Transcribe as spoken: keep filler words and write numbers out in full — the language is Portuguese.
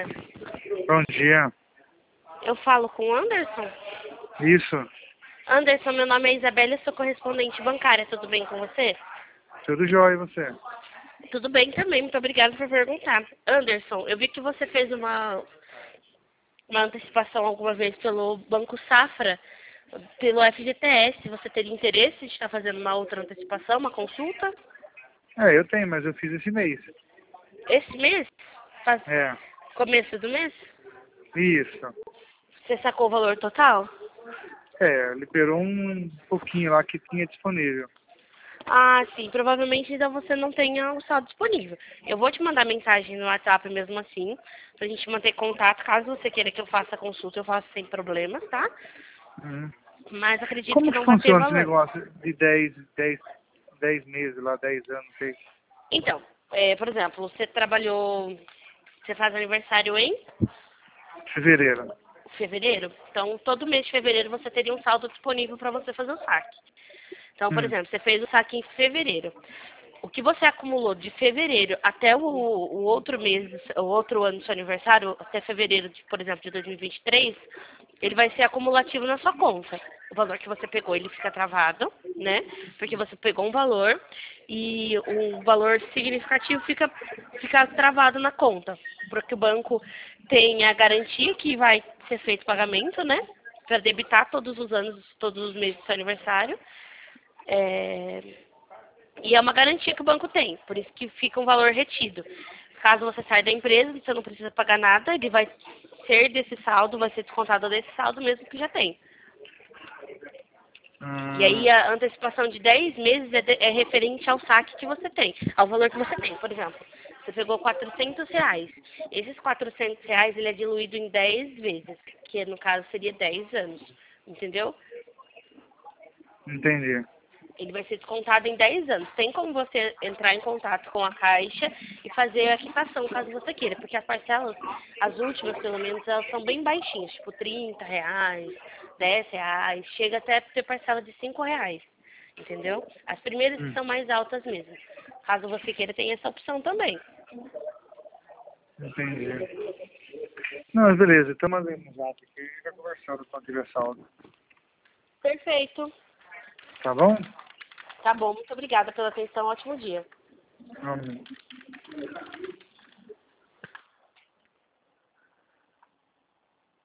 dia. Bom dia. Eu falo com o Anderson? Isso. Anderson, meu nome é Isabela, eu sou correspondente bancária. Tudo bem com você? Tudo jóia, e você? Tudo bem também, muito obrigada por perguntar. Anderson, eu vi que você fez uma, uma antecipação alguma vez pelo Banco Safra, pelo F G T S. Você teria interesse de estar fazendo uma outra antecipação, uma consulta? É, eu tenho, mas eu fiz esse mês. Esse mês? Faz É, começo do mês? isso. Você sacou o valor total? É, liberou um pouquinho lá que tinha disponível. Ah, sim. Provavelmente então você não tenha o saldo disponível. Eu vou te mandar mensagem no WhatsApp mesmo assim, pra gente manter contato. Caso você queira que eu faça a consulta, eu faço sem problemas, tá? Uhum. Mas acredito que Como que não vai ter funciona esse valor. negócio de dez, dez, dez meses lá, dez anos, não sei. Então, é, por exemplo, você trabalhou, você faz aniversário em Fevereiro. fevereiro, então todo mês de fevereiro você teria um saldo disponível para você fazer o saque. Então, por Hum. exemplo, você fez o saque em fevereiro. O que você acumulou de fevereiro até o, o outro mês, o outro ano do seu aniversário, até fevereiro, de, por exemplo, de dois mil e vinte e três, ele vai ser acumulativo na sua conta. O valor que você pegou, ele fica travado, né? Porque você pegou um valor e um valor significativo fica, fica travado na conta. Porque o banco tem a garantia que vai ser feito pagamento, né? Para debitar todos os anos, todos os meses do seu aniversário. É... E é uma garantia que o banco tem, por isso que fica um valor retido. Caso você saia da empresa, você não precisa pagar nada, ele vai ser desse saldo, vai ser descontado desse saldo mesmo que já tem. E Hum, aí a antecipação de dez meses é, de, é referente ao saque que você tem, ao valor que você tem. Por exemplo, você pegou quatrocentos reais. Esses quatrocentos reais ele é diluído em dez vezes, que no caso seria dez anos. Entendeu? entendi. Ele vai ser descontado em dez anos. Tem como você entrar em contato com a Caixa e fazer a quitação, caso você queira. Porque as parcelas, as últimas pelo menos, elas são bem baixinhas. Tipo trinta reais, dez reais. Chega até a ter parcela de cinco reais. Entendeu? As primeiras que Hum, são mais altas mesmo. Caso você queira, tem essa opção também. entendi. Não, mas beleza, então mandei no zap aqui e vai conversando quando tiver saldo. Perfeito. Tá bom? Tá bom. Muito obrigada pela atenção. Ótimo dia. Vamos.